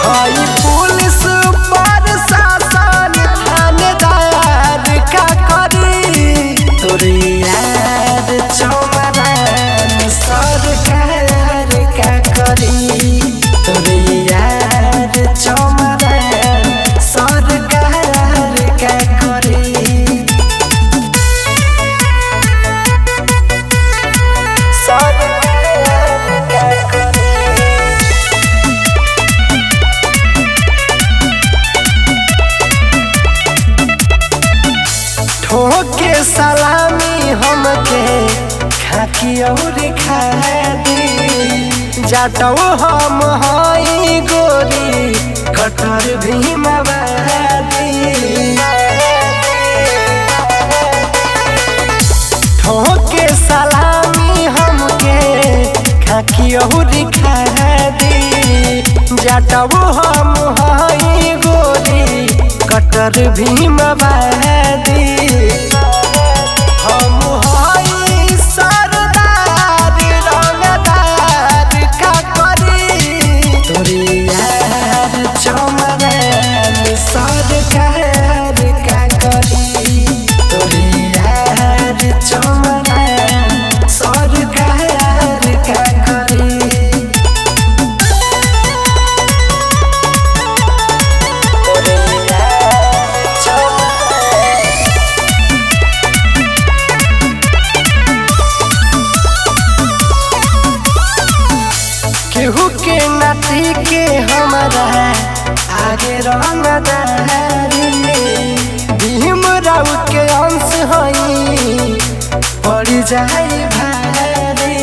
हई पुलिस प्रशासन थानेदार का करी तोरे यार चौमरान सरकार का करी तोरे यार चौमरान सरकार का करी ठोके सलामी हमके खाकी और खा दी जाटो हम हई गोरी कटर भी मवादी ठोके सलामी हमके खाकी और खा दी जाटो हम हई गोरी कटर भी मवादी हम हई सरदार रंगदार का करी तोरे यार चौमरान सरकार का करी तोरे यार चौमरान सरकार का करी केहू के नाती के हमारा आगे रंगदारी भीम राव के अंश हई पड़ जाई भारी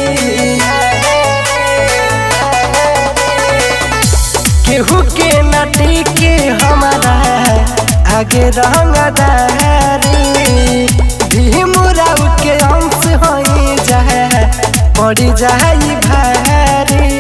केहू के नाती के हमारा आगे रंगदारी भीम राव के अंश हई पड़ जाई भारी